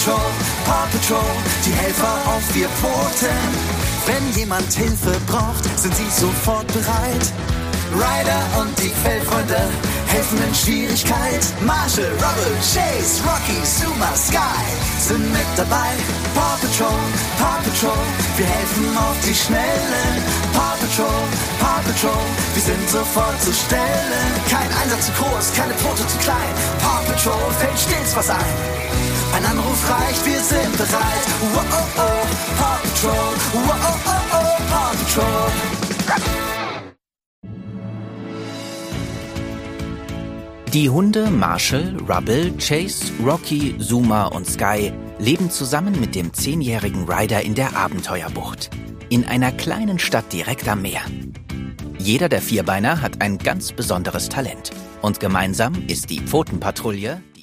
Paw Patrol, die Helfer auf 4 Pfoten. Wenn jemand Hilfe braucht, sind sie sofort bereit. Ryder und die Fellfreunde helfen in Schwierigkeit. Marshall, Rubble, Chase, Rocky, Zuma, Sky sind mit dabei. Paw Patrol, wir helfen auf die Schnelle. Paw Patrol, wir sind sofort zu stellen. Kein Einsatz zu groß, keine Pfote zu klein. Paw Patrol fällt stets was ein. Ein Anruf reicht, wir sind bereit. Wow, oh, oh, Paw Patrol. Wow, oh, oh, oh, Paw Patrol. Die Hunde Marshall, Rubble, Chase, Rocky, Zuma und Sky leben zusammen mit dem 10-jährigen Ryder in der Abenteuerbucht. In einer kleinen Stadt direkt am Meer. Jeder der Vierbeiner hat ein ganz besonderes Talent. Und gemeinsam ist die Pfotenpatrouille